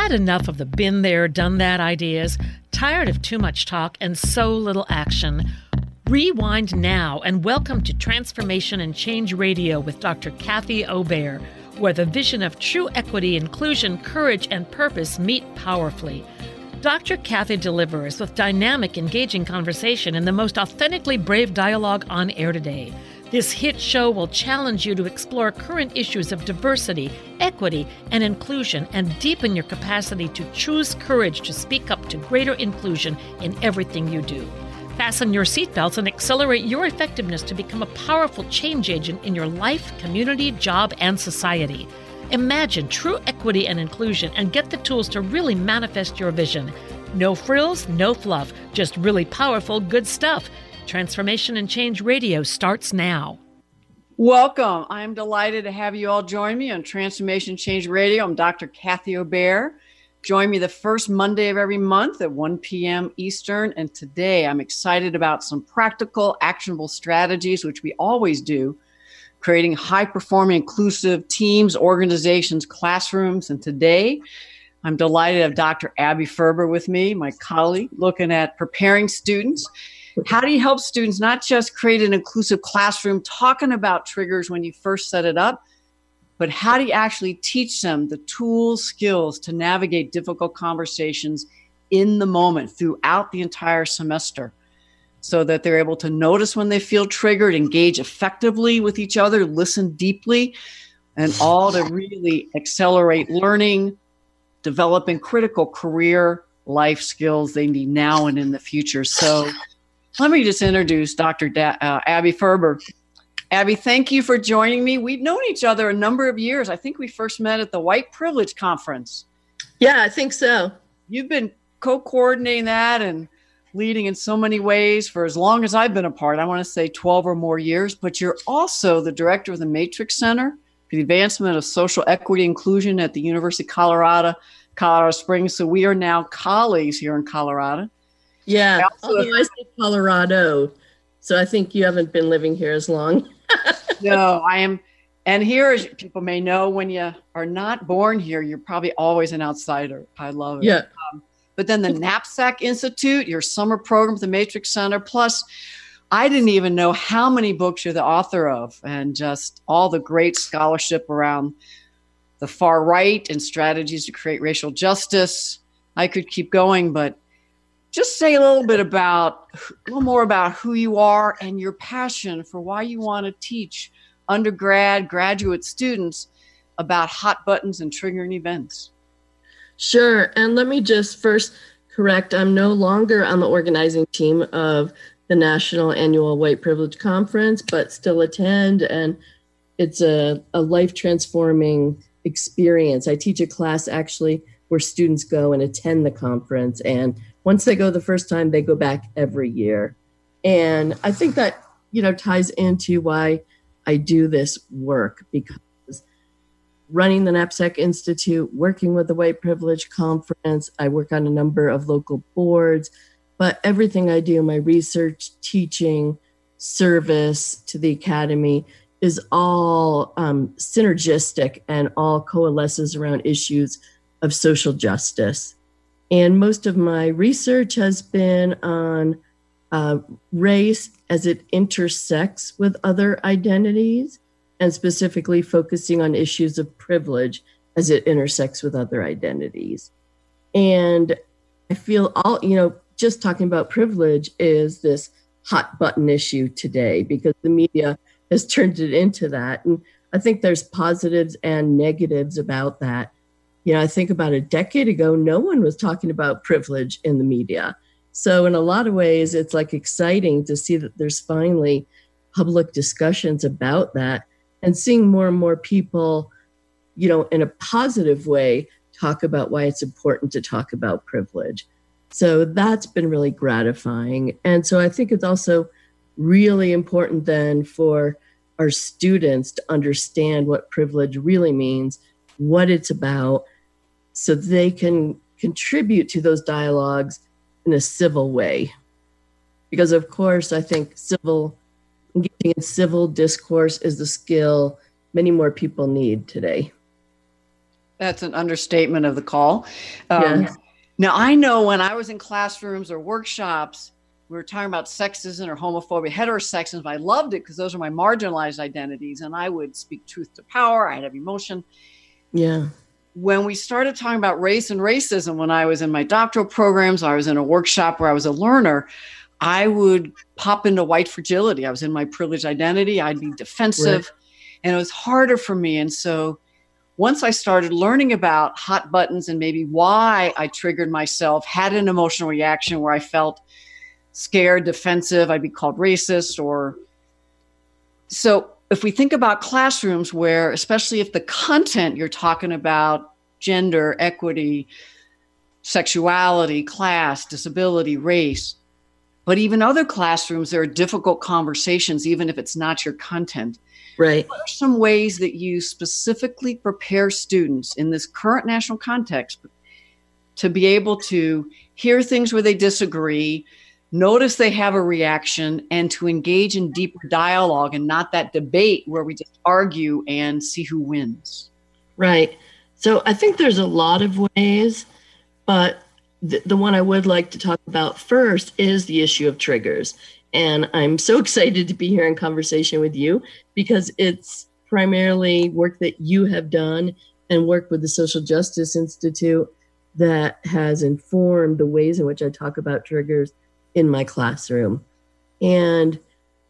Had enough of the been there, done that ideas? Tired of too much talk and so little action? Rewind now and welcome to Transformation and Change Radio with Dr. Kathy Obear, where the vision of true equity, inclusion, courage, and purpose meet powerfully. Dr. Kathy delivers with dynamic, engaging conversation and the most authentically brave dialogue on air today. This hit show will challenge you to explore current issues of diversity, equity, and inclusion and deepen your capacity to choose courage to speak up to greater inclusion in everything you do. Fasten your seatbelts and accelerate your effectiveness to become a powerful change agent in your life, community, job, and society. Imagine true equity and inclusion and get the tools to really manifest your vision. No frills, no fluff, just really powerful, good stuff. Transformation and Change Radio starts now. Welcome. I'm delighted to have you all join me on Transformation Change Radio. I'm Dr. Kathy Obear. Join me the first Monday of every month at 1 p.m. Eastern. And today I'm excited about some practical, actionable strategies, which we always do, creating high-performing, inclusive teams, organizations, classrooms. And today I'm delighted to have Dr. Abby Ferber with me, my colleague, looking at preparing students. How do you help students not just create an inclusive classroom, talking about triggers when you first set it up, but how do you actually teach them the tools, skills to navigate difficult conversations in the moment throughout the entire semester so that they're able to notice when they feel triggered, engage effectively with each other, listen deeply, and all to really accelerate learning, developing critical career life skills they need now and in the future. So let me just introduce Dr. Abby Ferber. Abby, thank you for joining me. We've known each other a number of years. I think we first met at the White Privilege Conference. Yeah, I think so. You've been co-coordinating that and leading in so many ways for as long as I've been a part. I want to say 12 or more years, but you're also the director of the Matrix Center for the Advancement of Social Equity and Inclusion at the University of Colorado Springs. So we are now colleagues here in Colorado. Yeah, although I say Colorado, so I think you haven't been living here as long. No, I am. And here, as people may know, when you are not born here, you're probably always an outsider. I love it. Yeah. But then the Knapsack Institute, your summer program at the Matrix Center, plus I didn't even know how many books you're the author of and just all the great scholarship around the far right and strategies to create racial justice. I could keep going, but just say a little more about who you are and your passion for why you want to teach undergrad, graduate students about hot buttons and triggering events. Sure. And let me just first correct, I'm no longer on the organizing team of the National Annual White Privilege Conference, but still attend. And it's a life-transforming experience. I teach a class actually where students go and attend the conference. And once they go the first time, they go back every year. And I think that, ties into why I do this work, because running the Knapsack Institute, working with the White Privilege Conference, I work on a number of local boards, but everything I do, my research, teaching, service to the academy is all synergistic and all coalesces around issues of social justice. And most of my research has been on race as it intersects with other identities, and specifically focusing on issues of privilege as it intersects with other identities. And I feel just talking about privilege is this hot button issue today because the media has turned it into that. And I think there's positives and negatives about that. I think about a decade ago, no one was talking about privilege in the media. So in a lot of ways, it's like exciting to see that there's finally public discussions about that and seeing more and more people, in a positive way, talk about why it's important to talk about privilege. So that's been really gratifying. And so I think it's also really important then for our students to understand what privilege really means, what it's about, so they can contribute to those dialogues in a civil way. Because of course, I think engaging in civil discourse is the skill many more people need today. That's an understatement of the call. Yes. Now, I know when I was in classrooms or workshops, we were talking about sexism or homophobia, heterosexism. I loved it because those are my marginalized identities, and I would speak truth to power. I'd have emotion. Yeah. When we started talking about race and racism, when I was in my doctoral programs, I was in a workshop where I was a learner, I would pop into white fragility. I was in my privileged identity. I'd be defensive, and it was harder for me. And so once I started learning about hot buttons and maybe why I triggered myself, had an emotional reaction where I felt scared, defensive, I'd be called racist. Or so if we think about classrooms where, especially if the content you're talking about, gender, equity, sexuality, class, disability, race, but even other classrooms, there are difficult conversations, even if it's not your content. Right. What are some ways that you specifically prepare students in this current national context to be able to hear things where they disagree, notice they have a reaction, and to engage in deeper dialogue and not that debate where we just argue and see who wins? Right. So I think there's a lot of ways, but the one I would like to talk about first is the issue of triggers. And I'm so excited to be here in conversation with you because it's primarily work that you have done and work with the Social Justice Institute that has informed the ways in which I talk about triggers in my classroom. And,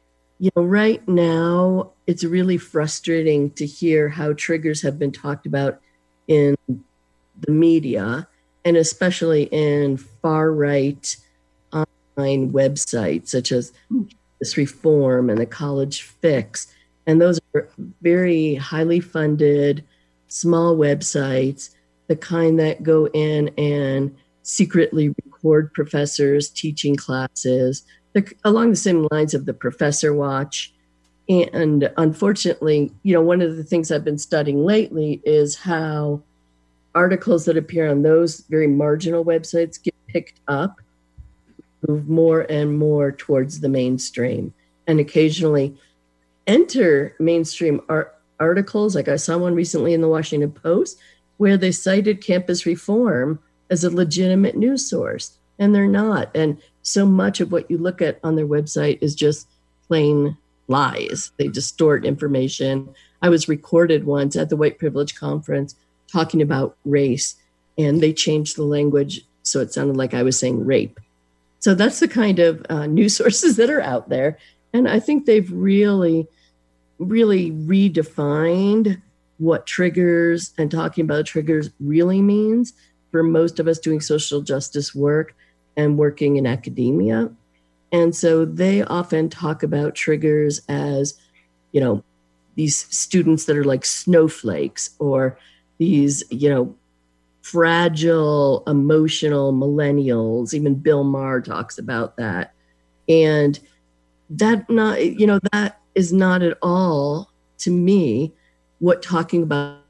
right now, it's really frustrating to hear how triggers have been talked about in the media, and especially in far-right online websites such as Campus Reform and the College Fix. And those are very highly funded, small websites, the kind that go in and secretly record professors teaching classes. They're along the same lines of the Professor Watch. And unfortunately, one of the things I've been studying lately is how articles that appear on those very marginal websites get picked up, move more and more towards the mainstream, and occasionally enter mainstream articles. Like I saw one recently in the Washington Post where they cited Campus Reform as a legitimate news source, and they're not. And so much of what you look at on their website is just plain lies. They distort information. I was recorded once at the White Privilege Conference talking about race, and they changed the language so it sounded like I was saying rape. So that's the kind of news sources that are out there. And I think they've really, really redefined what triggers and talking about triggers really means for most of us doing social justice work and working in academia. And so they often talk about triggers as, these students that are like snowflakes, or these, fragile, emotional millennials. Even Bill Maher talks about that. And that is not at all, to me, what talking about.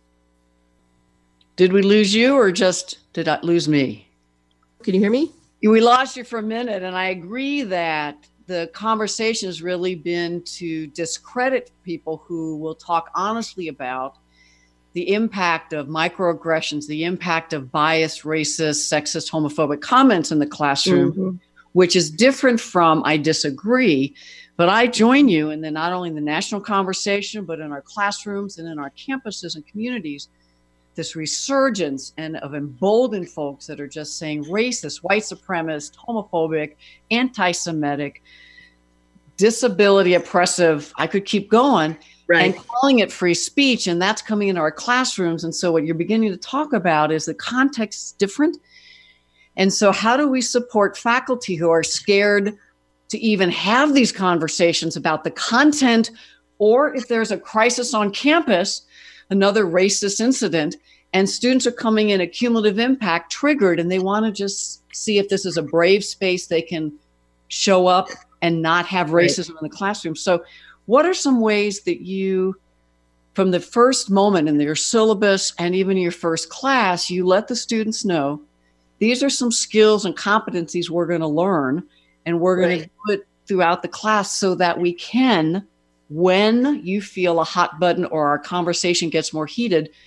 Did we lose you, or just did I lose me? Can you hear me? We lost you for a minute, and I agree that the conversation has really been to discredit people who will talk honestly about the impact of microaggressions, the impact of biased, racist, sexist, homophobic comments in the classroom, which is different from I disagree. But I join you in not only in the national conversation, but in our classrooms and in our campuses and communities, this resurgence and of emboldened folks that are just saying racist, white supremacist, homophobic, anti-Semitic, disability oppressive, I could keep going, right, and calling it free speech. And that's coming into our classrooms. And so what you're beginning to talk about is the context is different. And so how do we support faculty who are scared to even have these conversations about the content, or if there's a crisis on campus, another racist incident, and students are coming in a cumulative impact triggered, and they want to just see if this is a brave space they can show up and not have racism in the classroom. So what are some ways that you, from the first moment in your syllabus and even your first class, you let the students know, these are some skills and competencies we're going to learn, and we're going to do it throughout the class so that we can, when you feel a hot button or our conversation gets more heated,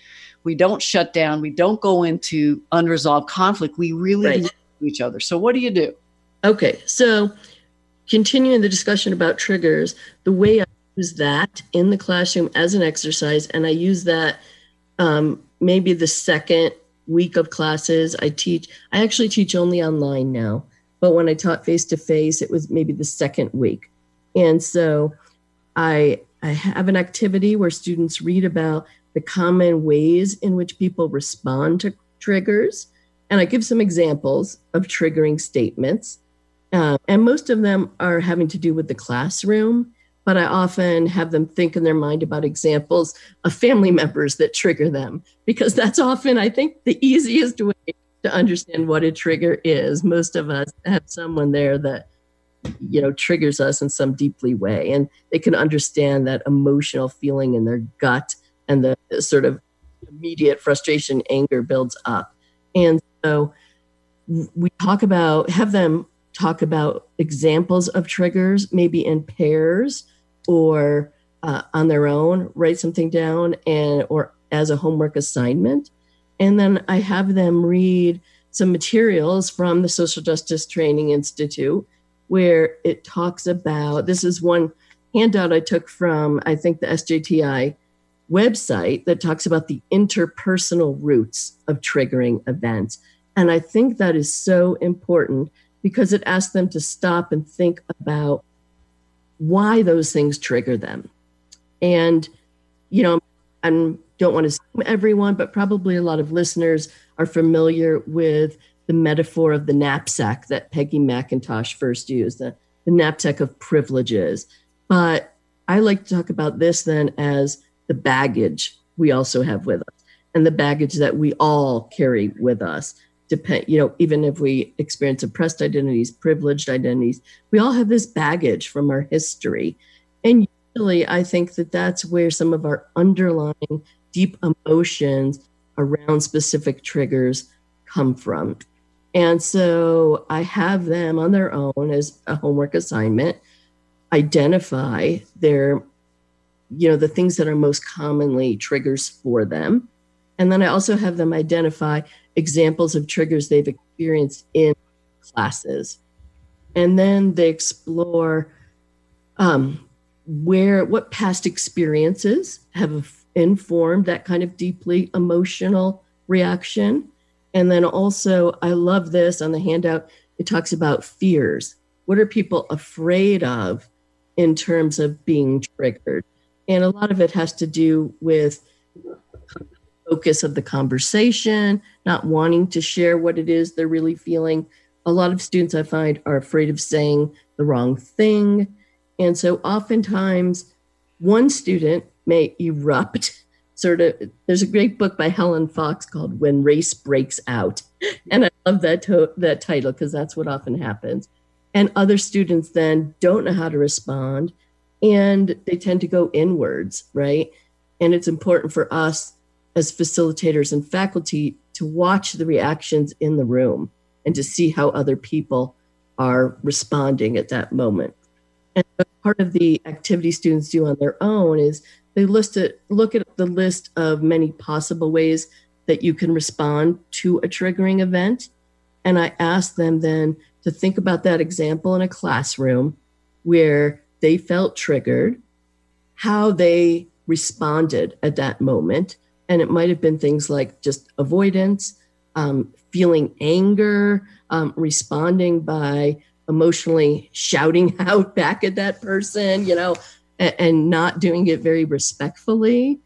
We don't shut down. We don't go into unresolved conflict. We really Right. listen to each other. So what do you do? Okay, so continuing the discussion about triggers, the way I use that in the classroom as an exercise, and I use that maybe the second week of classes. I actually teach only online now, but when I taught face-to-face, it was maybe the second week. And so I have an activity where students read about the common ways in which people respond to triggers. And I give some examples of triggering statements. And most of them are having to do with the classroom, but I often have them think in their mind about examples of family members that trigger them, because that's often, I think, the easiest way to understand what a trigger is. Most of us have someone there that, triggers us in some deeply way, and they can understand that emotional feeling in their gut, and the sort of immediate frustration, anger builds up. And so we have them talk about examples of triggers, maybe in pairs or on their own, write something down or as a homework assignment. And then I have them read some materials from the Social Justice Training Institute, where it talks about, this is one handout I took from, I think, the SJTI website, that talks about the interpersonal roots of triggering events. And I think that is so important, because it asks them to stop and think about why those things trigger them. And, I don't want to assume everyone, but probably a lot of listeners are familiar with the metaphor of the knapsack that Peggy McIntosh first used, the knapsack of privileges. But I like to talk about this then as the baggage we also have with us, and the baggage that we all carry with us. Even if we experience oppressed identities, privileged identities, we all have this baggage from our history. And usually I think that that's where some of our underlying deep emotions around specific triggers come from. And so I have them on their own as a homework assignment, identify the things that are most commonly triggers for them. And then I also have them identify examples of triggers they've experienced in classes. And then they explore what past experiences have informed that kind of deeply emotional reaction. And then also, I love this on the handout, it talks about fears. What are people afraid of in terms of being triggered? And a lot of it has to do with focus of the conversation, not wanting to share what it is they're really feeling. A lot of students, I find, are afraid of saying the wrong thing. And so oftentimes one student may erupt. There's a great book by Helen Fox called When Race Breaks Out. And I love that title, because that's what often happens. And other students then don't know how to respond, and they tend to go inwards, right? And it's important for us as facilitators and faculty to watch the reactions in the room and to see how other people are responding at that moment. And part of the activity students do on their own is they look at the list of many possible ways that you can respond to a triggering event. And I ask them then to think about that example in a classroom where they felt triggered, how they responded at that moment. And it might have been things like just avoidance, feeling anger, responding by emotionally shouting out back at that person, and not doing it very respectfully.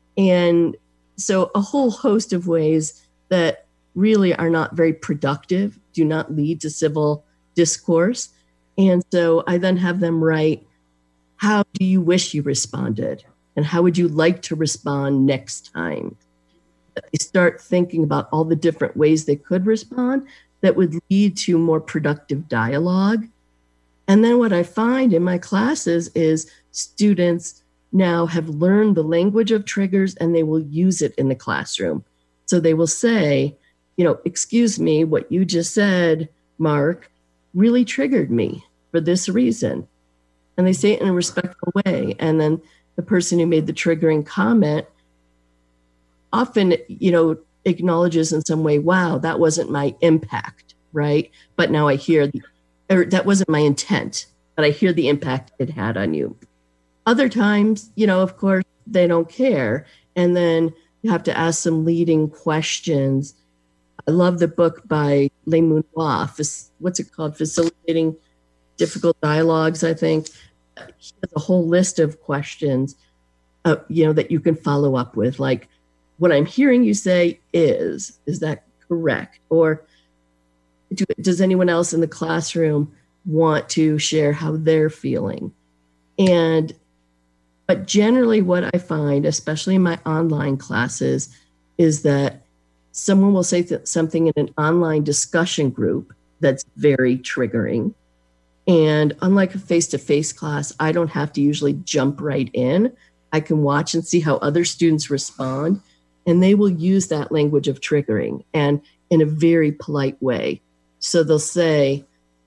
And so a whole host of ways that really are not very productive, do not lead to civil discourse. And so I then have them write, how do you wish you responded? And how would you like to respond next time? They start thinking about all the different ways they could respond that would lead to more productive dialogue. And then what I find in my classes is students now have learned the language of triggers, and they will use it in the classroom. So they will say, excuse me, what you just said, Mark, really triggered me for this reason. And they say it in a respectful way. And then the person who made the triggering comment often, acknowledges in some way, wow, that wasn't my impact, right? But now I hear, or that wasn't my intent, but I hear the impact it had on you. Other times, of course, they don't care. And then you have to ask some leading questions. I love the book by Le Mounois, what's it called? Facilitating Difficult Dialogues, I think. He has a whole list of questions, that you can follow up with, like, what I'm hearing you say is that correct? Or does anyone else in the classroom want to share how they're feeling? But generally what I find, especially in my online classes, is that someone will say something in an online discussion group that's very triggering. And unlike a face-to-face class, I don't have to usually jump right in. I can watch and see how other students respond, and they will use that language of triggering and in a very polite way. So they'll say,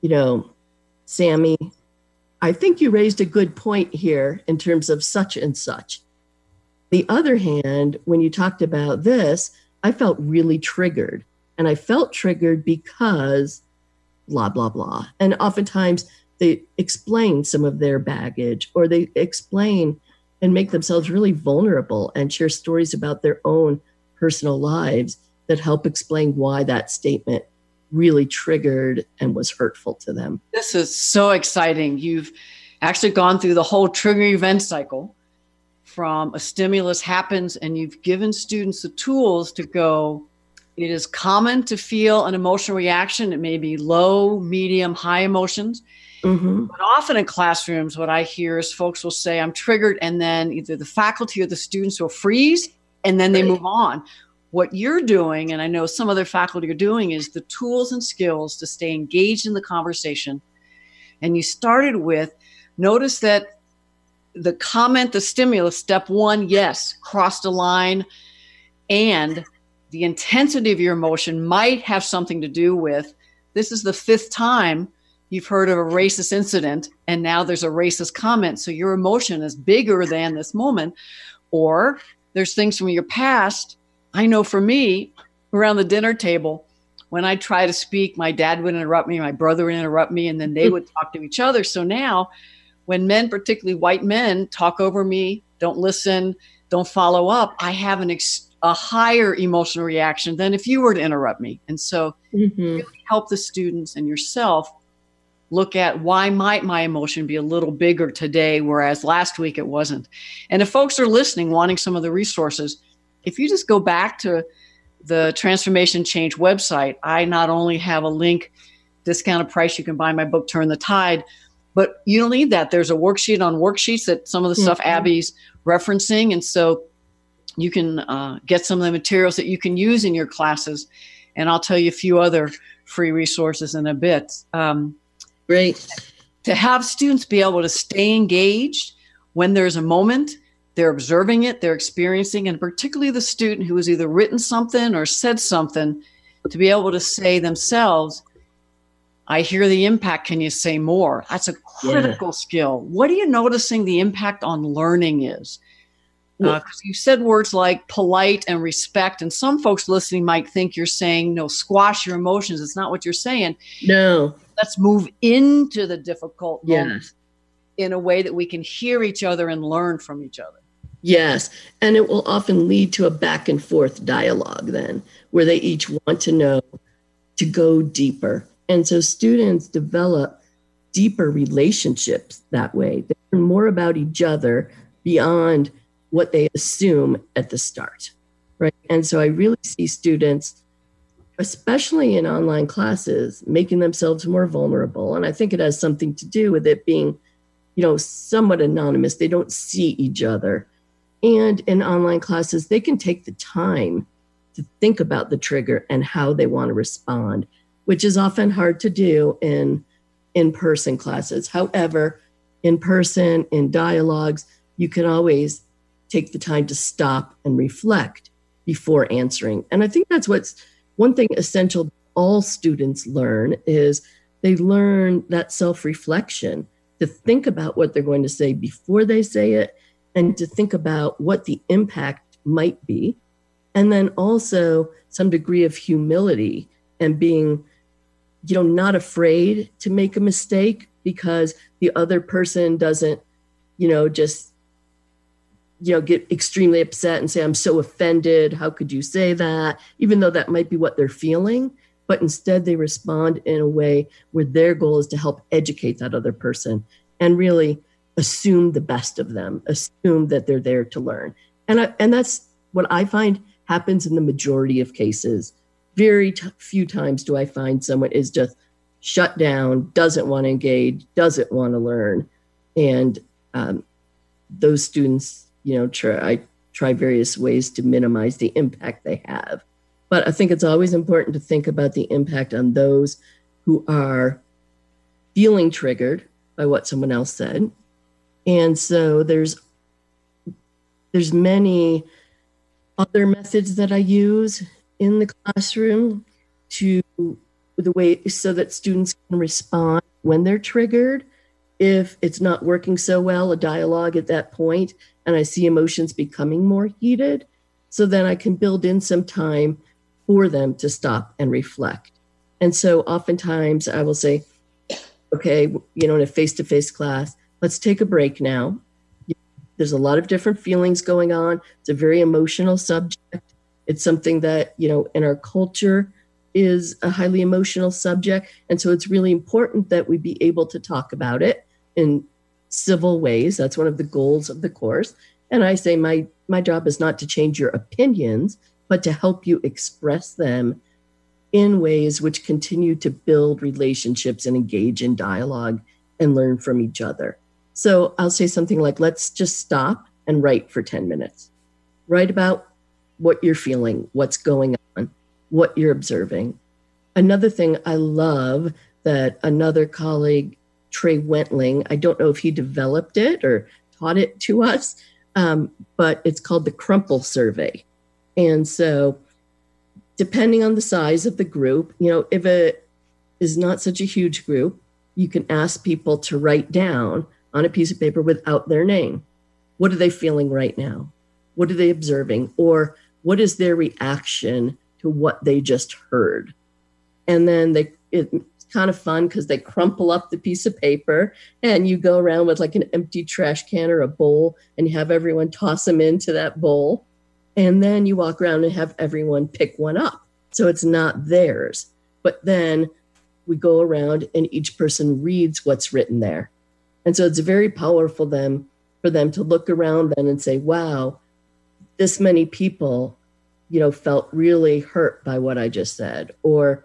Sammy, I think you raised a good point here in terms of such and such. The other hand, when you talked about this, I felt really triggered. And I felt triggered because blah, blah, blah. And oftentimes they explain some of their baggage, or they explain and make themselves really vulnerable and share stories about their own personal lives that help explain why that statement really triggered and was hurtful to them. This is so exciting. You've actually gone through the whole trigger event cycle from a stimulus happens, and you've given students the tools to go, it is common to feel an emotional reaction. It may be low, medium, high emotions. Mm-hmm. But often in classrooms, what I hear is folks will say, I'm triggered, and then either the faculty or the students will freeze, and then they move on. What you're doing, and I know some other faculty are doing, is the tools and skills to stay engaged in the conversation. And you started with, notice that the comment, the stimulus, step one, yes, crossed a line, and the intensity of your emotion might have something to do with, this is the 5th time you've heard of a racist incident, and now there's a racist comment. So your emotion is bigger than this moment. Or there's things from your past. I know for me, around the dinner table, when I try to speak, my dad would interrupt me, my brother would interrupt me, and then they would talk to each other. So now when men, particularly white men, talk over me, don't listen, don't follow up, I have a higher emotional reaction than if you were to interrupt me. And so really help the students and yourself look at why might my emotion be a little bigger today, whereas last week it wasn't. And if folks are listening, wanting some of the resources, if you just go back to the Transformation Change website, I not only have a link, discounted price, you can buy my book, Turn the Tide, but you don't need that. There's a worksheet on worksheets that some of the stuff Abby's referencing. And so you can get some of the materials that you can use in your classes. And I'll tell you a few other free resources in a bit. Great. To have students be able to stay engaged when there's a moment, they're observing it, they're experiencing, and particularly the student who has either written something or said something, to be able to say themselves, I hear the impact, can you say more? That's a critical skill. What are you noticing the impact on learning is? Because you said words like polite and respect, and some folks listening might think you're saying, no, squash your emotions. It's not what you're saying. No. Let's move into the difficult moments in a way that we can hear each other and learn from each other. Yes. And it will often lead to a back and forth dialogue then, where they each want to know to go deeper. And so students develop deeper relationships that way. They learn more about each other beyond what they assume at the start, right? And so I really see students, especially in online classes, making themselves more vulnerable. And I think it has something to do with it being, somewhat anonymous. They don't see each other. And in online classes, they can take the time to think about the trigger and how they want to respond, which is often hard to do in in-person classes. However, in person, in dialogues, you can always take the time to stop and reflect before answering. And I think that's what's one thing essential all students learn is they learn that self-reflection, to think about what they're going to say before they say it, and to think about what the impact might be, And then also some degree of humility and being, not afraid to make a mistake because the other person doesn't, just, get extremely upset and say, I'm so offended. How could you say that? Even though that might be what they're feeling, but instead they respond in a way where their goal is to help educate that other person and really assume the best of them, assume that they're there to learn. And that's what I find happens in the majority of cases. Very few times do I find someone is just shut down, doesn't want to engage, doesn't want to learn. And those students, I try various ways to minimize the impact they have. But I think it's always important to think about the impact on those who are feeling triggered by what someone else said. And so there's many other methods that I use in the classroom so that students can respond when they're triggered. If it's not working so well, a dialogue at that point, and I see emotions becoming more heated, so then I can build in some time for them to stop and reflect. And so oftentimes I will say, okay, in a face-to-face class, let's take a break now. There's a lot of different feelings going on. It's a very emotional subject. It's something that, in our culture is a highly emotional subject. And so it's really important that we be able to talk about it in civil ways. That's one of the goals of the course. And I say my job is not to change your opinions, but to help you express them in ways which continue to build relationships and engage in dialogue and learn from each other. So I'll say something like, let's just stop and write for 10 minutes. Write about what you're feeling, what's going on, what you're observing. Another thing I love that another colleague, Trey Wentling, I don't know if he developed it or taught it to us, but it's called the Crumple Survey. And so depending on the size of the group, if it is not such a huge group, you can ask people to write down on a piece of paper without their name. What are they feeling right now? What are they observing? Or what is their reaction to what they just heard? And then it's kind of fun because they crumple up the piece of paper and you go around with like an empty trash can or a bowl and you have everyone toss them into that bowl. And then you walk around and have everyone pick one up. So it's not theirs. But then we go around and each person reads what's written there. And so it's very powerful for them to look around then and say, wow, this many people, felt really hurt by what I just said. Or,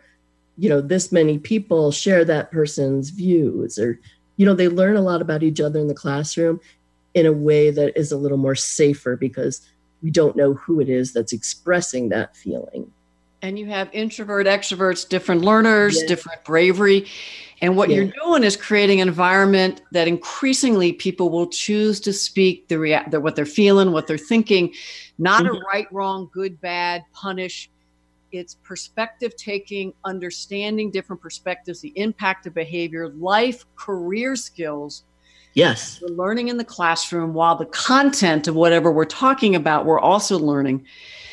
this many people share that person's views. Or, they learn a lot about each other in the classroom in a way that is a little more safer because we don't know who it is that's expressing that feeling. And you have introvert, extroverts, different learners, different bravery. And what you're doing is creating an environment that increasingly people will choose to speak what they're feeling, what they're thinking, not a right, wrong, good, bad, punish. It's perspective taking, understanding different perspectives, the impact of behavior, life, career skills. Yes. We're learning in the classroom while the content of whatever we're talking about, we're also learning.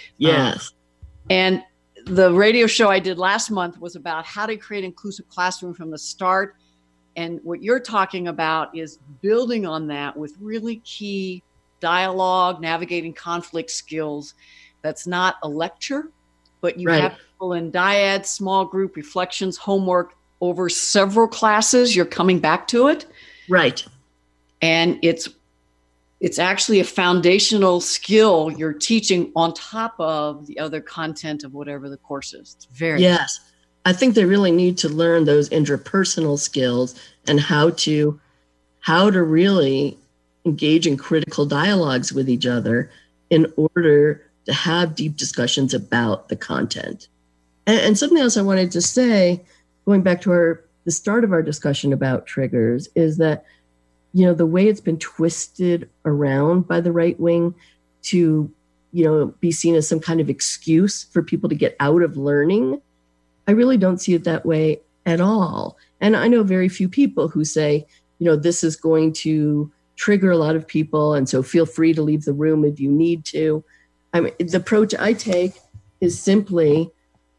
Yes. And the radio show I did last month was about how to create inclusive classroom from the start. And what you're talking about is building on that with really key dialogue, navigating conflict skills. That's not a lecture, but you have people in dyads, small group reflections, homework over several classes. You're coming back to it. Right. And it's actually a foundational skill you're teaching on top of the other content of whatever the course is. It's very Yes. I think they really need to learn those interpersonal skills and how to really engage in critical dialogues with each other in order to have deep discussions about the content. And something else I wanted to say, going back to the start of our discussion about triggers, is that the way it's been twisted around by the right wing to, be seen as some kind of excuse for people to get out of learning, I really don't see it that way at all. And I know very few people who say, this is going to trigger a lot of people, and so feel free to leave the room if you need to. I mean, the approach I take is simply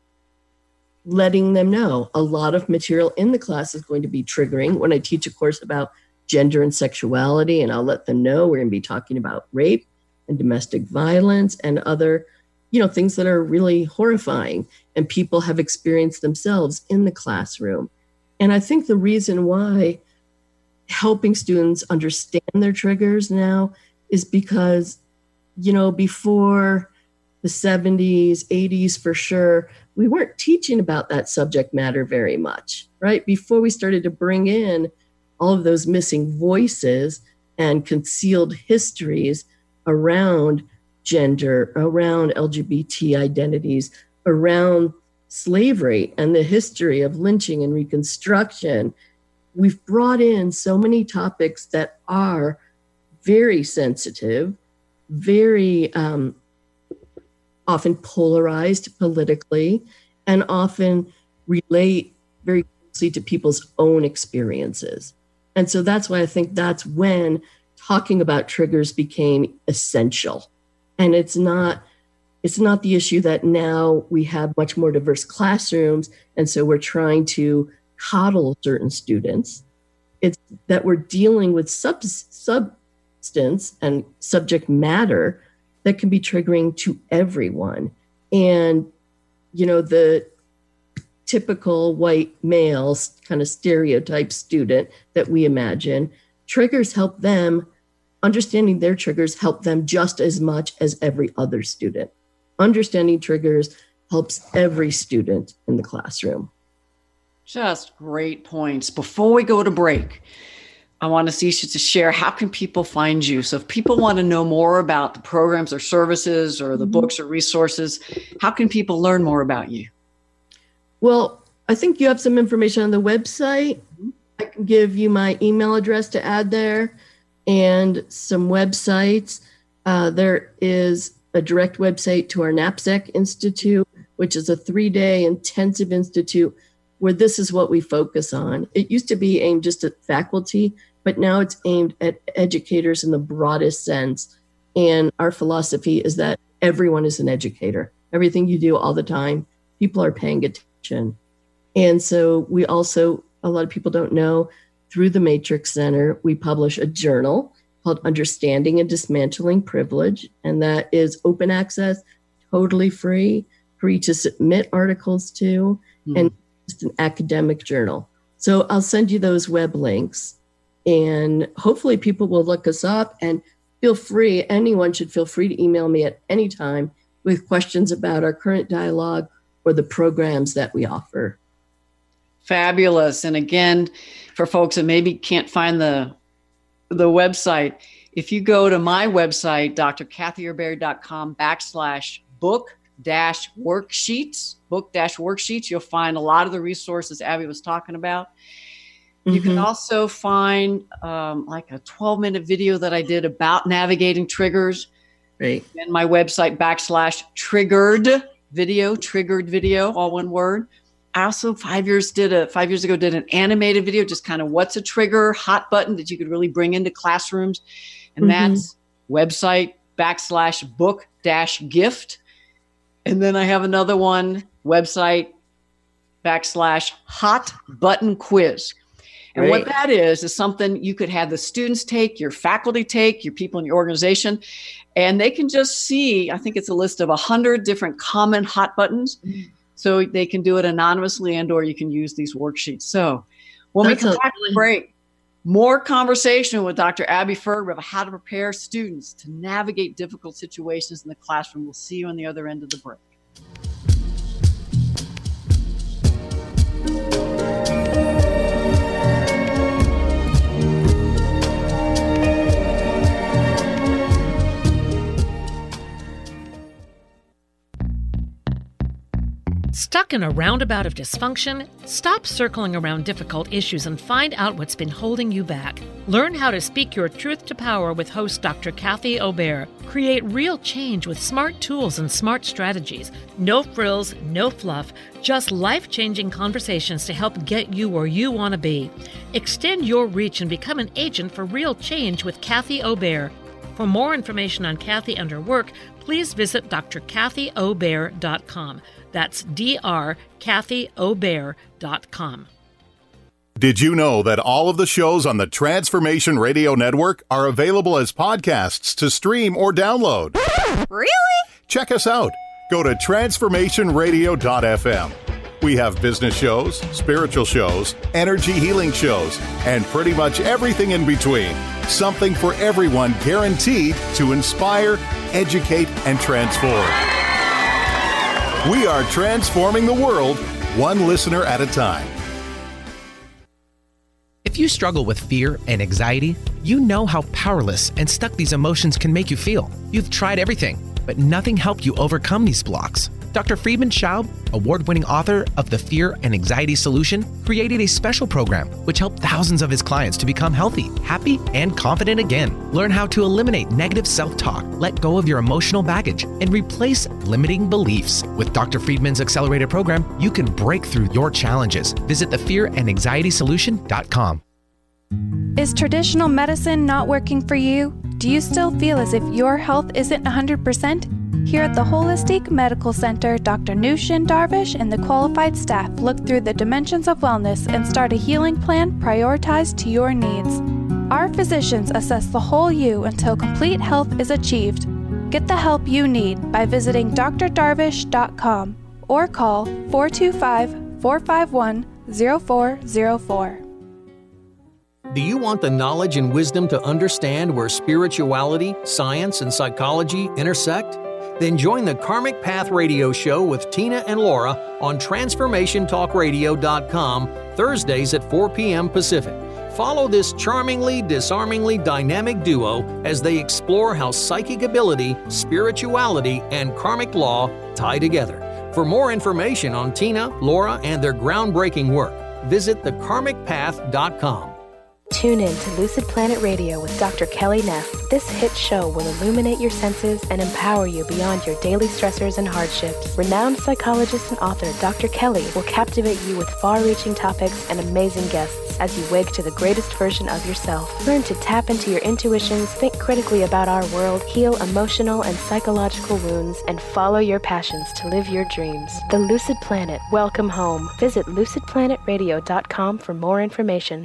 letting them know a lot of material in the class is going to be triggering. When I teach a course about gender and sexuality, and I'll let them know we're going to be talking about rape and domestic violence and other, things that are really horrifying and people have experienced themselves in the classroom. And I think the reason why helping students understand their triggers now is because, before the 70s, 80s for sure, we weren't teaching about that subject matter very much, right? Before we started to bring in all of those missing voices and concealed histories around gender, around LGBT identities, around slavery and the history of lynching and Reconstruction, we've brought in so many topics that are very sensitive, very often polarized politically, and often relate very closely to people's own experiences. And so that's why I think that's when talking about triggers became essential. And it's not the issue that now we have much more diverse classrooms, and so we're trying to coddle certain students. It's that we're dealing with substance and subject matter that can be triggering to everyone. And, the typical white male kind of stereotype student that we imagine, triggers help them, understanding their triggers help them just as much as every other student. Understanding triggers helps every student in the classroom. Just great points. Before we go to break, I want Aisha to share, how can people find you? So if people want to know more about the programs or services or the books or resources, how can people learn more about you? Well, I think you have some information on the website. I can give you my email address to add there and some websites. There is a direct website to our NAPSEC Institute, which is a 3-day intensive institute where this is what we focus on. It used to be aimed just at faculty, but now it's aimed at educators in the broadest sense. And our philosophy is that everyone is an educator. Everything you do all the time, people are paying attention. And so we also, a lot of people don't know, through the Matrix Center, we publish a journal called Understanding and Dismantling Privilege. And that is open access, totally free to submit articles to, and just an academic journal. So I'll send you those web links, and hopefully people will look us up, and anyone should feel free to email me at any time with questions about our current dialogue or the programs that we offer. Fabulous. And again, for folks that maybe can't find the website, if you go to my website, drkathyobear.com/book-worksheets, you'll find a lot of the resources Abby was talking about. You can also find like a 12-minute video that I did about navigating triggers. Right. And my website /triggered video, all one word. I also 5 years ago did an animated video, just kind of what's a trigger, hot button that you could really bring into classrooms. And that's website /book-gift. And then I have another one, website /hot button quiz. And what that is something you could have the students take, your faculty take, your people in your organization, and they can just see, I think it's a list of 100 different common hot buttons. So they can do it anonymously, and or you can use these worksheets. So when we come back to break, more conversation with Dr. Abby Ferg about how to prepare students to navigate difficult situations in the classroom. We'll see you on the other end of the break. Stuck in a roundabout of dysfunction? Stop circling around difficult issues and find out what's been holding you back. Learn how to speak your truth to power with host Dr. Kathy Obear. Create real change with smart tools and smart strategies. No frills, no fluff, just life-changing conversations to help get you where you want to be. Extend your reach and become an agent for real change with Kathy Obear. For more information on Kathy and her work, please visit drkathyobear.com. That's drkathyobear.com. Did you know that all of the shows on the Transformation Radio Network are available as podcasts to stream or download? Really? Check us out. Go to transformationradio.fm. We have business shows, spiritual shows, energy healing shows, and pretty much everything in between. Something for everyone, guaranteed to inspire, educate, and transform. We are transforming the world, one listener at a time. If you struggle with fear and anxiety, you know how powerless and stuck these emotions can make you feel. You've tried everything, but nothing helped you overcome these blocks. Dr. Friedemann Schaub, award-winning author of The Fear and Anxiety Solution, created a special program which helped thousands of his clients to become healthy, happy, and confident again. Learn how to eliminate negative self-talk, let go of your emotional baggage, and replace limiting beliefs. With Dr. Friedman's accelerated program, you can break through your challenges. Visit thefearandanxietysolution.com. Is traditional medicine not working for you? Do you still feel as if your health isn't 100%? Here at the Holistic Medical Center, Dr. Nushin Darvish and the qualified staff look through the dimensions of wellness and start a healing plan prioritized to your needs. Our physicians assess the whole you until complete health is achieved. Get the help you need by visiting drdarvish.com or call 425-451-0404. Do you want the knowledge and wisdom to understand where spirituality, science, and psychology intersect? Then join the Karmic Path Radio Show with Tina and Laura on TransformationTalkRadio.com Thursdays at 4 p.m. Pacific. Follow this charmingly, disarmingly dynamic duo as they explore how psychic ability, spirituality, and karmic law tie together. For more information on Tina, Laura, and their groundbreaking work, visit thekarmicpath.com. Tune in to Lucid Planet Radio with Dr. Kelly Neff. This hit show will illuminate your senses and empower you beyond your daily stressors and hardships. Renowned psychologist and author Dr. Kelly will captivate you with far-reaching topics and amazing guests as you wake to the greatest version of yourself. Learn to tap into your intuitions, think critically about our world, heal emotional and psychological wounds, and follow your passions to live your dreams. The Lucid Planet. Welcome home. Visit lucidplanetradio.com for more information.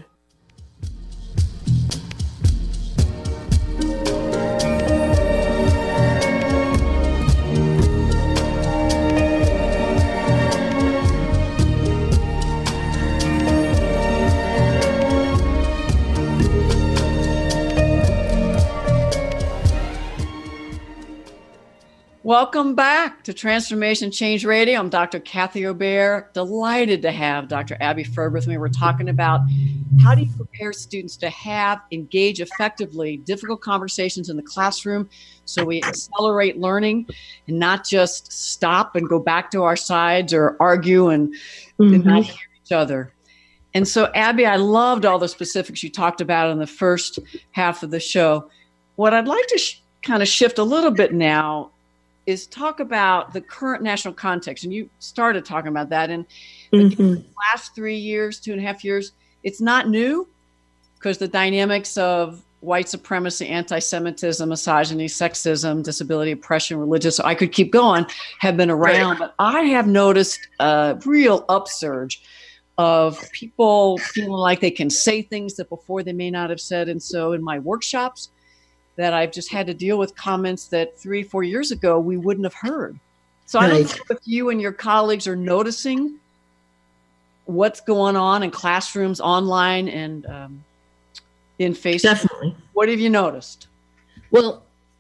Welcome back to Transformation Change Radio. I'm Dr. Kathy Obear. Delighted to have Dr. Abby Ferber with me. We're talking about how do you prepare students to engage effectively difficult conversations in the classroom so we accelerate learning and not just stop and go back to our sides or argue and not hear each other. And so, Abby, I loved all the specifics you talked about in the first half of the show. What I'd like to kind of shift a little bit now is talk about the current national context. And you started talking about that. And the last 3 years, 2.5 years, it's not new because the dynamics of white supremacy, anti-Semitism, misogyny, sexism, disability, oppression, religious, I could keep going, have been around. Right. But I have noticed a real upsurge of people feeling like they can say things that before they may not have said. And so in my workshops, that I've just had to deal with comments that 3-4 years ago we wouldn't have heard. So I don't know if you and your colleagues are noticing what's going on in classrooms, online, and in Facebook. Definitely. What have you noticed? Well,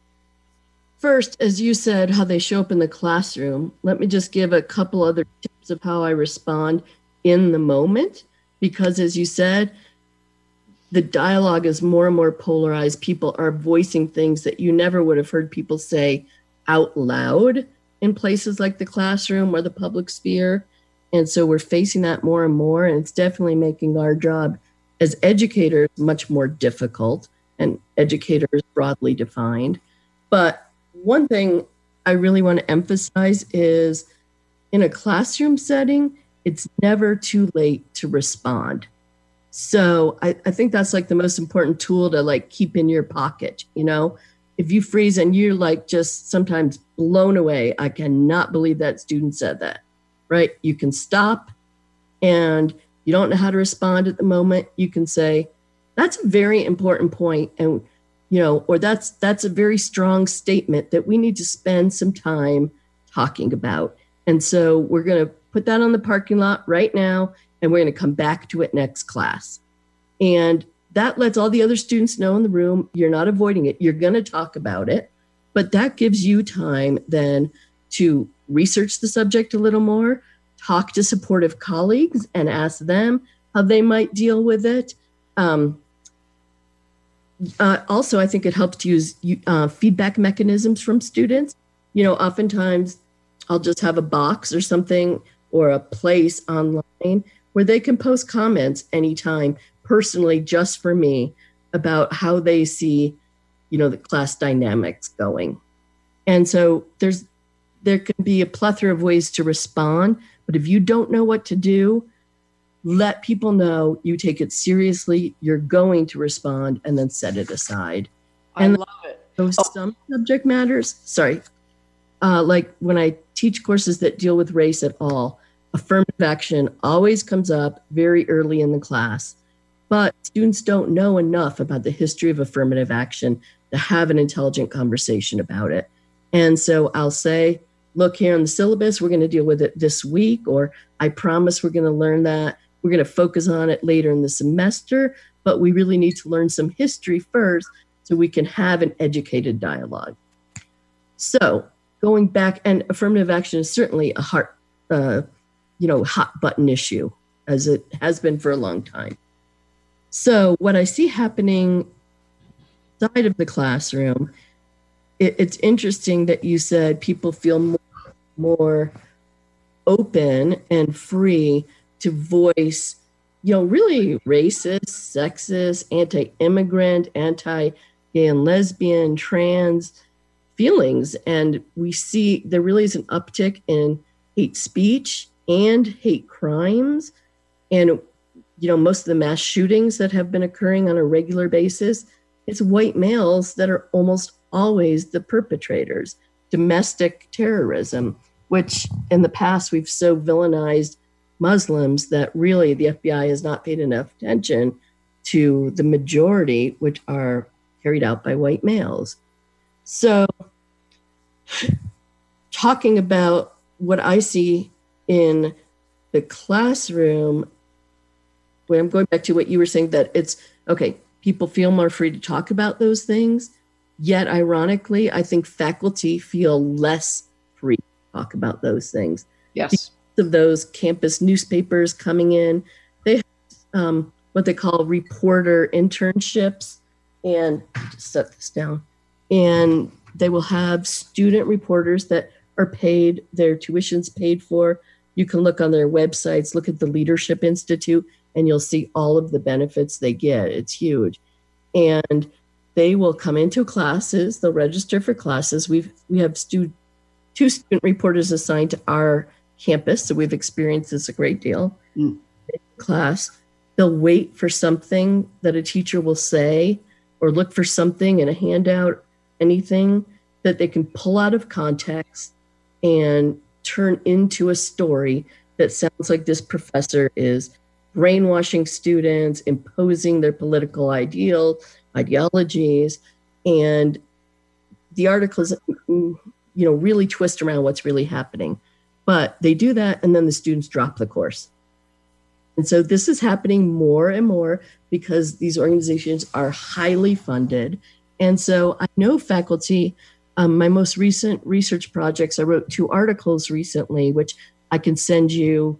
first, as you said, how they show up in the classroom, let me just give a couple other tips of how I respond in the moment. Because as you said, the dialogue is more and more polarized. People are voicing things that you never would have heard people say out loud in places like the classroom or the public sphere. And so we're facing that more and more. And it's definitely making our job as educators much more difficult, and educators broadly defined. But one thing I really want to emphasize is in a classroom setting, it's never too late to respond. So I think that's like the most important tool to like keep in your pocket, you know, if you freeze and you're like just sometimes blown away, I cannot believe that student said that, right? You can stop, and you don't know how to respond at the moment. You can say, that's a very important point, and or that's a very strong statement that we need to spend some time talking about. And so we're going to put that on the parking lot right now, and we're going to come back to it next class. And that lets all the other students know in the room, you're not avoiding it. You're going to talk about it, but that gives you time then to research the subject a little more, talk to supportive colleagues and ask them how they might deal with it. Also, I think it helps to use feedback mechanisms from students. Oftentimes I'll just have a box or something or a place online where they can post comments anytime personally just for me about how they see, the class dynamics going. And so there can be a plethora of ways to respond, but if you don't know what to do, let people know you take it seriously, you're going to respond, and then set it aside. I love it. Some subject matters, like when I teach courses that deal with race at all, affirmative action always comes up very early in the class, but students don't know enough about the history of affirmative action to have an intelligent conversation about it. And so I'll say, look, here in the syllabus, we're going to deal with it this week, or I promise we're going to learn that. We're going to focus on it later in the semester, but we really need to learn some history first so we can have an educated dialogue. So going back, and affirmative action is certainly a hot button issue, as it has been for a long time. So what I see happening outside of the classroom, it's interesting that you said people feel more open and free to voice, really racist, sexist, anti-immigrant, anti-gay and lesbian, trans feelings. And we see there really is an uptick in hate speech and hate crimes. And, most of the mass shootings that have been occurring on a regular basis, it's white males that are almost always the perpetrators. Domestic terrorism, which in the past we've so villainized Muslims that really the FBI has not paid enough attention to the majority, which are carried out by white males. So talking about what I see in the classroom, when I'm going back to what you were saying, that it's, okay, people feel more free to talk about those things, yet ironically, I think faculty feel less free to talk about those things. Yes. Because of those campus newspapers coming in, they have what they call reporter internships, and just set this down, and they will have student reporters that are paid, their tuition's paid for. You can look on their websites, look at the Leadership Institute, and you'll see all of the benefits they get. It's huge. And they will come into classes, they'll register for classes. We have two student reporters assigned to our campus, so we've experienced this a great deal. In class, they'll wait for something that a teacher will say, or look for something in a handout, anything that they can pull out of context and turn into a story that sounds like this professor is brainwashing students, imposing their political ideologies, and the articles, really twist around what's really happening. But they do that, and then the students drop the course. And so this is happening more and more because these organizations are highly funded. And so I know faculty, my most recent research projects, I wrote 2 articles recently, which I can send you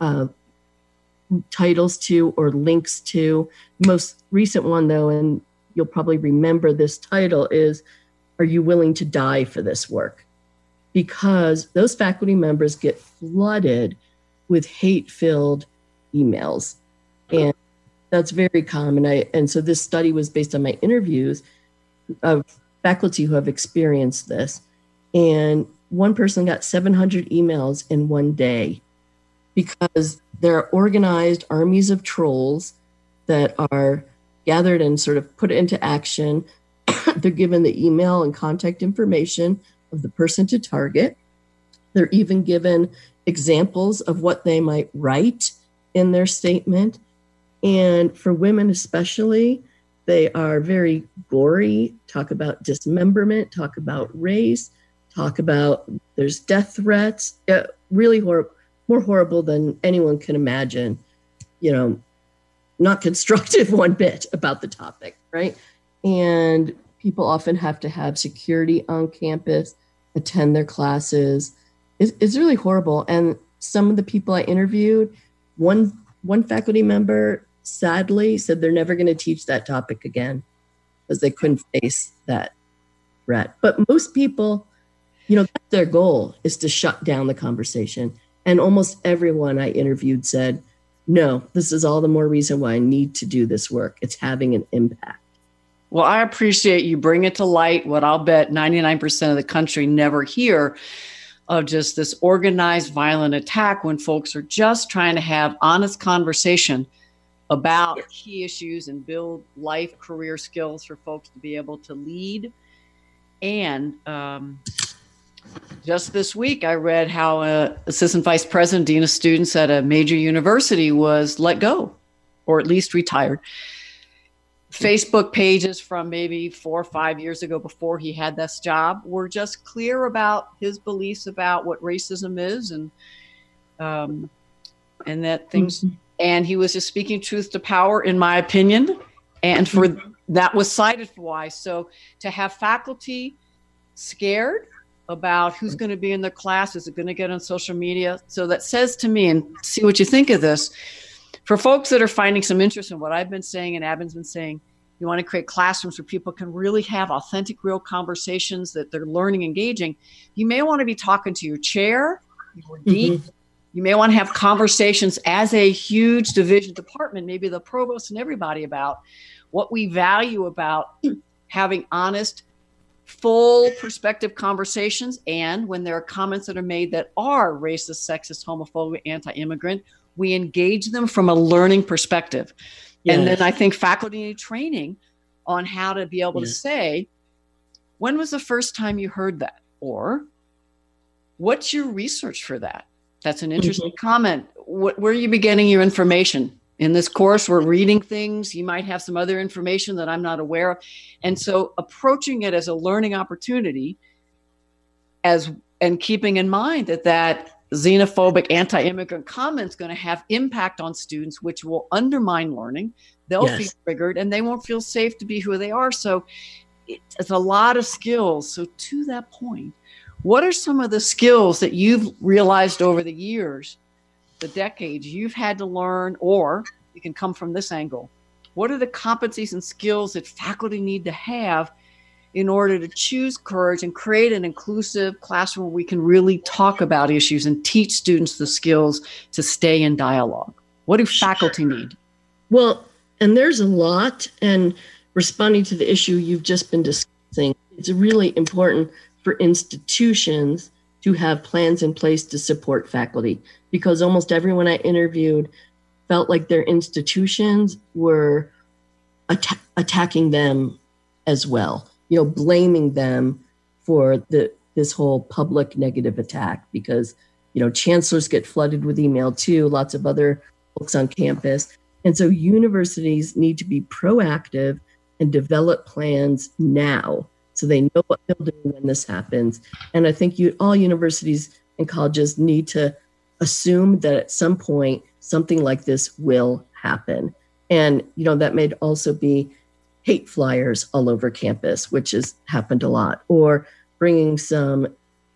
titles to or links to. Most recent one, though, and you'll probably remember this title, is Are You Willing to Die for This Work? Because those faculty members get flooded with hate-filled emails. And that's very common. And so this study was based on my interviews of faculty who have experienced this. And one person got 700 emails in one day because there are organized armies of trolls that are gathered and sort of put into action They're given the email and contact information of the person to target. They're even given examples of what they might write in their statement. And for women especially, they are very gory, talk about dismemberment, talk about race, talk about there's death threats, really more horrible than anyone can imagine, not constructive one bit about the topic, right? And people often have to have security on campus, attend their classes. It's really horrible. And some of the people I interviewed, one faculty member sadly said they're never going to teach that topic again because they couldn't face that threat. But most people, that's their goal, is to shut down the conversation. And almost everyone I interviewed said, no, this is all the more reason why I need to do this work. It's having an impact. Well, I appreciate you bring it to light what I'll bet 99% of the country never hear of, just this organized violent attack when folks are just trying to have honest conversation about key issues and build life career skills for folks to be able to lead. And just this week, I read how assistant vice president, dean of students at a major university was let go, or at least retired. Facebook pages from maybe 4 or 5 years ago, before he had this job, were just clear about his beliefs about what racism is, and that things. Mm-hmm. And he was just speaking truth to power, in my opinion. And for that was cited for why. So to have faculty scared about who's going to be in their class, is it going to get on social media? So that says to me, and see what you think of this, for folks that are finding some interest in what I've been saying and Abby's been saying, you want to create classrooms where people can really have authentic, real conversations that they're learning, engaging. You may want to be talking to your chair, your dean. Mm-hmm. You may want to have conversations as a huge division department, maybe the provost and everybody, about what we value about having honest, full perspective conversations. And when there are comments that are made that are racist, sexist, homophobic, anti-immigrant, we engage them from a learning perspective. Yes. And then I think faculty need training on how to be able to say, when was the first time you heard that? Or what's your research for that? That's an interesting comment. Where are you be getting your information? In this course, we're reading things. You might have some other information that I'm not aware of. And so approaching it as a learning opportunity, and keeping in mind that xenophobic, anti-immigrant comment is going to have impact on students, which will undermine learning. They'll feel triggered and they won't feel safe to be who they are. So it's a lot of skills. So to that point, what are some of the skills that you've realized over the years, the decades, you've had to learn, or you can come from this angle? What are the competencies and skills that faculty need to have in order to choose courage and create an inclusive classroom where we can really talk about issues and teach students the skills to stay in dialogue? What do faculty need? Well, and there's a lot, and responding to the issue you've just been discussing, it's really important for institutions to have plans in place to support faculty, because almost everyone I interviewed felt like their institutions were attacking them as well, blaming them for this whole public negative attack, because, chancellors get flooded with email too, lots of other folks on campus. And so universities need to be proactive and develop plans now, so they know what they'll do when this happens. And I think all universities and colleges need to assume that at some point, something like this will happen. And, that may also be hate flyers all over campus, which has happened a lot, or bringing some,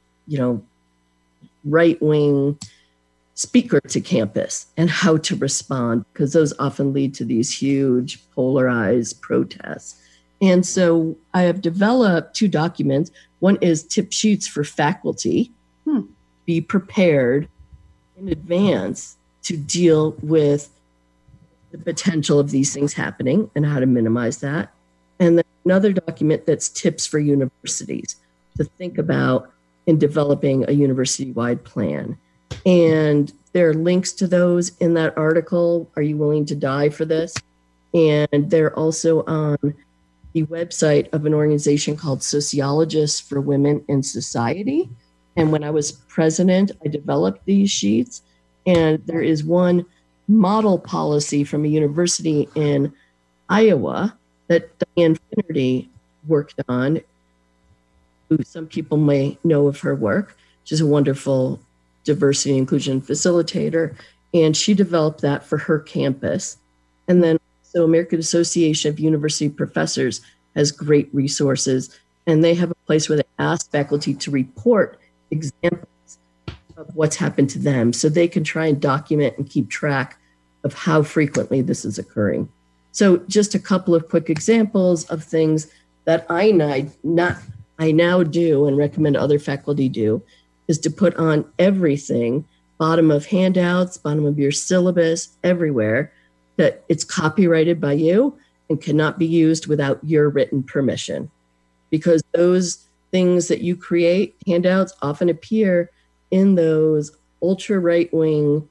right-wing speaker to campus and how to respond, because those often lead to these huge polarized protests. And so I have developed 2 documents. One is tip sheets for faculty. Be prepared in advance to deal with the potential of these things happening and how to minimize that. And then another document that's tips for universities to think about in developing a university-wide plan. And there are links to those in that article. Are you willing to die for this? And they're also on the website of an organization called Sociologists for Women in Society. And when I was president, I developed these sheets. And there is one model policy from a university in Iowa that Diane Finnerty worked on, who some people may know of her work. She's a wonderful diversity and inclusion facilitator. And she developed that for her campus. And then so American Association of University Professors has great resources, and they have a place where they ask faculty to report examples of what's happened to them so they can try and document and keep track of how frequently this is occurring. So just a couple of quick examples of things that I now do and recommend other faculty do is to put on everything, bottom of handouts, bottom of your syllabus, everywhere, that it's copyrighted by you and cannot be used without your written permission. Because those things that you create, handouts, often appear in those ultra right-wing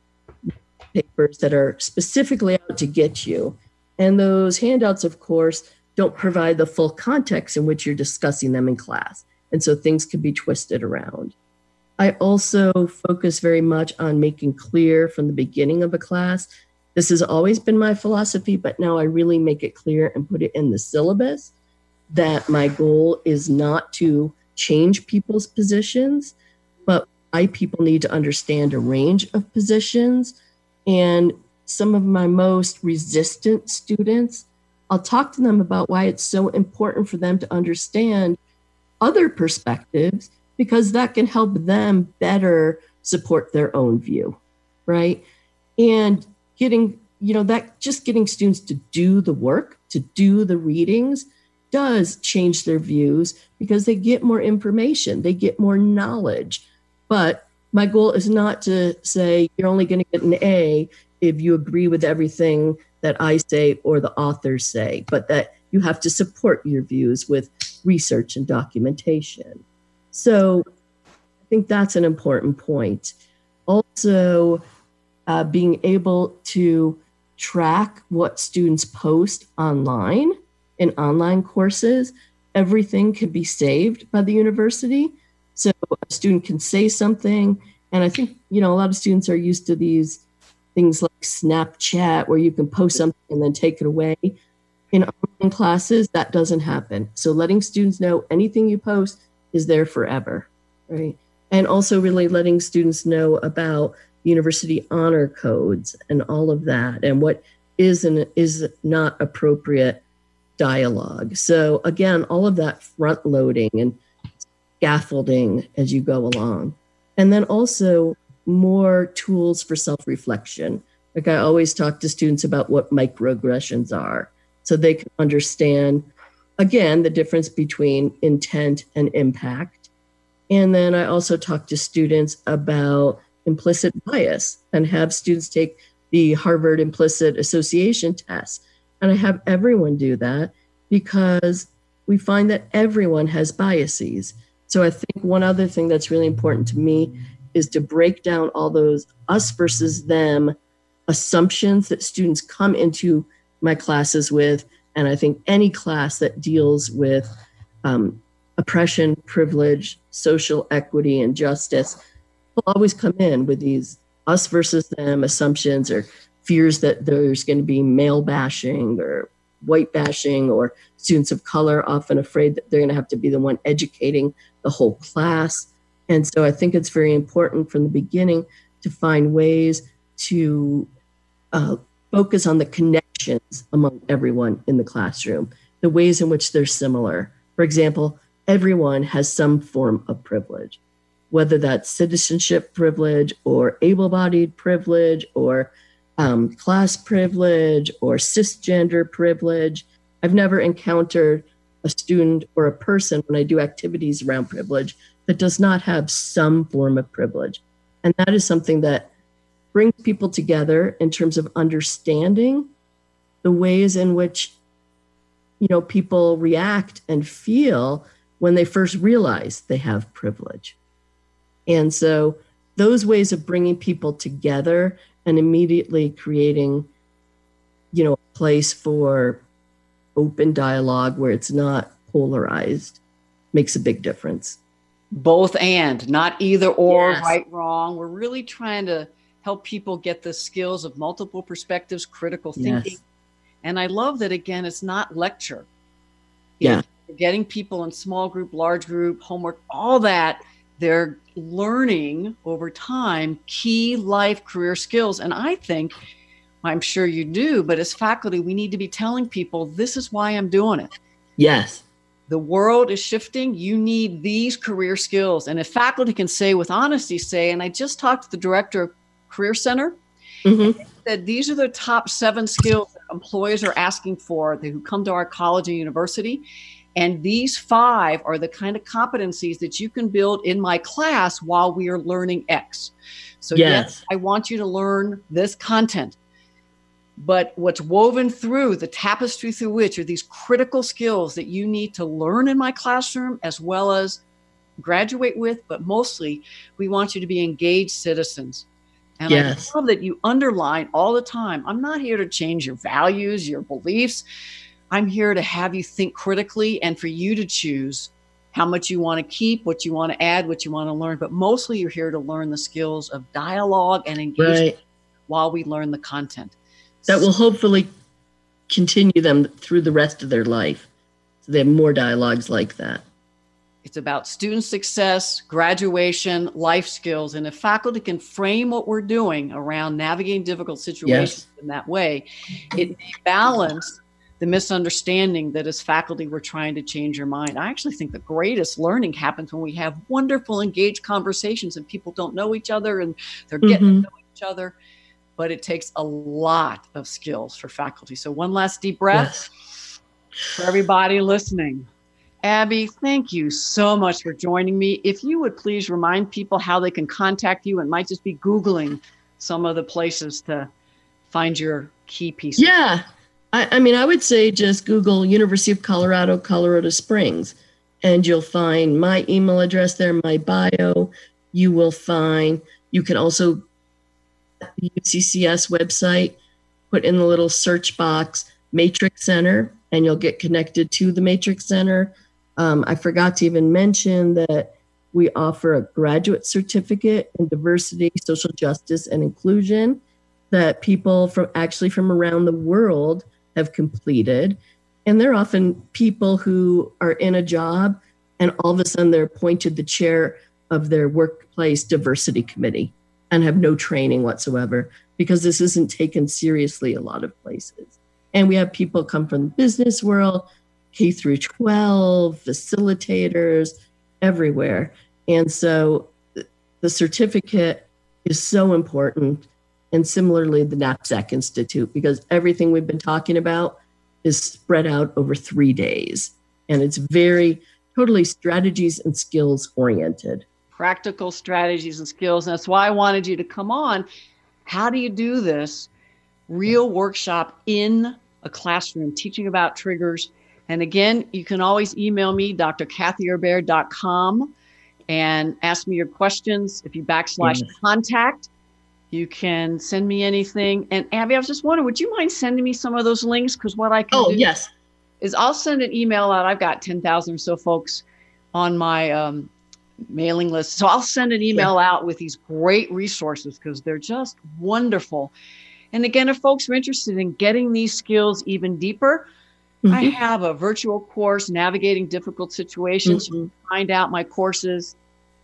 papers that are specifically out to get you. And those handouts, of course, don't provide the full context in which you're discussing them in class. And so things can be twisted around. I also focus very much on making clear from the beginning of a class. This has always been my philosophy, but now I really make it clear and put it in the syllabus that my goal is not to change people's positions, but why people need to understand a range of positions. And some of my most resistant students, I'll talk to them about why it's so important for them to understand other perspectives, because that can help them better support their own view, right? And getting students to do the work, to do the readings, does change their views because they get more information, they get more knowledge. But my goal is not to say you're only going to get an A if you agree with everything that I say or the authors say, but that you have to support your views with research and documentation. So I think that's an important point. Also, being able to track what students post online in online courses. Everything can be saved by the university. So a student can say something. And I think, a lot of students are used to these things like Snapchat where you can post something and then take it away. In online classes, that doesn't happen. So letting students know anything you post is there forever, right? And also really letting students know about university honor codes and all of that and what is and is not appropriate dialogue. So again, all of that front loading and scaffolding as you go along. And then also more tools for self-reflection. Like I always talk to students about what microaggressions are so they can understand, again, the difference between intent and impact. And then I also talk to students about implicit bias and have students take the Harvard Implicit Association test. And I have everyone do that because we find that everyone has biases. So I think one other thing that's really important to me is to break down all those us versus them assumptions that students come into my classes with. And I think any class that deals with oppression, privilege, social equity, and justice will always come in with these us versus them assumptions or fears that there's going to be male bashing or white bashing, or students of color often afraid that they're going to have to be the one educating the whole class. And so I think it's very important from the beginning to find ways to focus on the connections among everyone in the classroom, the ways in which they're similar. For example, everyone has some form of privilege, whether that's citizenship privilege or able-bodied privilege or class privilege or cisgender privilege. I've never encountered a student or a person when I do activities around privilege that does not have some form of privilege. And that is something that brings people together in terms of understanding the ways in which, people react and feel when they first realize they have privilege. And so those ways of bringing people together and immediately creating, a place for open dialogue where it's not polarized makes a big difference. Both and, not either or, Yes. right, wrong. We're really trying to help people get the skills of multiple perspectives, critical thinking. Yes. And I love that, again, it's not lecture. Yeah. You're getting people in small group, large group, homework, all that. They're learning over time key life career skills. And I think, I'm sure you do, but as faculty, we need to be telling people, this is why I'm doing it. Yes. The world is shifting. You need these career skills. And if faculty can say with honesty, and I just talked to the director of Career Center, Mm-hmm. that these are the top 7 skills that employers are asking for who come to our college and university. And these 5 are the kind of competencies that you can build in my class while we are learning X. So yes, I want you to learn this content. But what's woven through the tapestry through which are these critical skills that you need to learn in my classroom as well as graduate with, but mostly we want you to be engaged citizens. And Yes. I love that you underline all the time, I'm not here to change your values, your beliefs. I'm here to have you think critically and for you to choose how much you want to keep, what you want to add, what you want to learn. But mostly you're here to learn the skills of dialogue and engagement Right. while we learn the content. That will hopefully continue them through the rest of their life. So they have more dialogues like that. It's about student success, graduation, life skills. And if faculty can frame what we're doing around navigating difficult situations in that way, it may balance the misunderstanding that as faculty, we're trying to change your mind. I actually think the greatest learning happens when we have wonderful, engaged conversations and people don't know each other and they're getting to know each other. But it takes a lot of skills for faculty. So one last deep breath for everybody listening. Abby, thank you so much for joining me. If you would please remind people how they can contact you, and might just be Googling some of the places to find your key pieces. Yeah. I mean, I would say just Google University of Colorado, Colorado Springs, and you'll find my email address there, my bio. You can also, the UCCS website, put in the little search box, Matrix Center, and you'll get connected to the Matrix Center. I forgot to even mention that we offer a graduate certificate in diversity, social justice, and inclusion that people from around the world have completed. And they're often people who are in a job and all of a sudden they're appointed the chair of their workplace diversity committee and have no training whatsoever because this isn't taken seriously a lot of places. And we have people come from the business world, K through 12, facilitators, everywhere. And so the certificate is so important. And similarly, the NAPSAC Institute, because everything we've been talking about is spread out over 3 days. And it's very totally strategies and skills oriented. Practical strategies and skills. And that's why I wanted you to come on. How do you do this real workshop in a classroom, teaching about triggers? And again, you can always email me, drkathyobear.com, and ask me your questions. If you /contact, you can send me anything. And Abby, I was just wondering, would you mind sending me some of those links? Because what I can do is I'll send an email out. I've got 10,000 or so folks on my mailing list. So I'll send an email out with these great resources because they're just wonderful. And again, if folks are interested in getting these skills even deeper, I have a virtual course, Navigating Difficult Situations. You can find out my courses,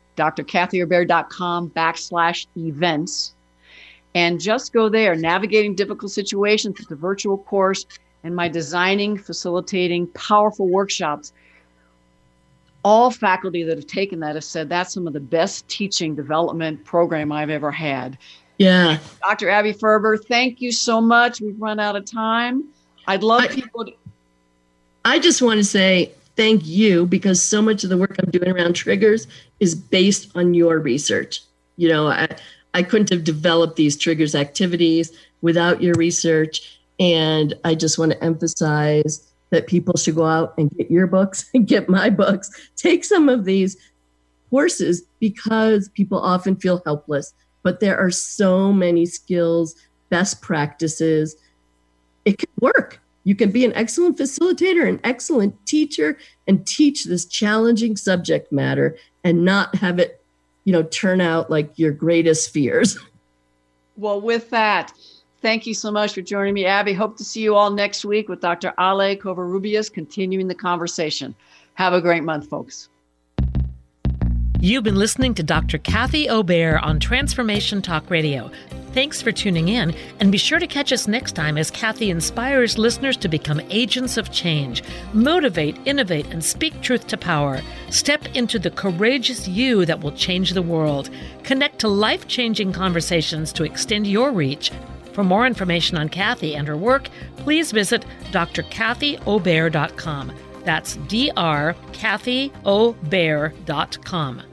drkathyobear.com/events. And just go there, Navigating Difficult Situations. It's a virtual course, and my designing, facilitating powerful workshops. All faculty that have taken that have said that's some of the best teaching development program I've ever had. Yeah. Dr. Abby Ferber, thank you so much. We've run out of time. I'd love people to... I just want to say thank you because so much of the work I'm doing around triggers is based on your research. You know, I couldn't have developed these triggers activities without your research. And I just want to emphasize that people should go out and get your books and get my books, take some of these courses because people often feel helpless, but there are so many skills, best practices. It can work. You can be an excellent facilitator, an excellent teacher, and teach this challenging subject matter and not have it, turn out like your greatest fears. Well, with that, thank you so much for joining me, Abby. Hope to see you all next week with Dr. Ale Covarrubias, continuing the conversation. Have a great month, folks. You've been listening to Dr. Kathy Obear on Transformation Talk Radio. Thanks for tuning in, and be sure to catch us next time as Kathy inspires listeners to become agents of change, motivate, innovate, and speak truth to power. Step into the courageous you that will change the world. Connect to life-changing conversations to extend your reach. For more information on Kathy and her work, please visit drkathyobear.com. That's drkathyobear.com.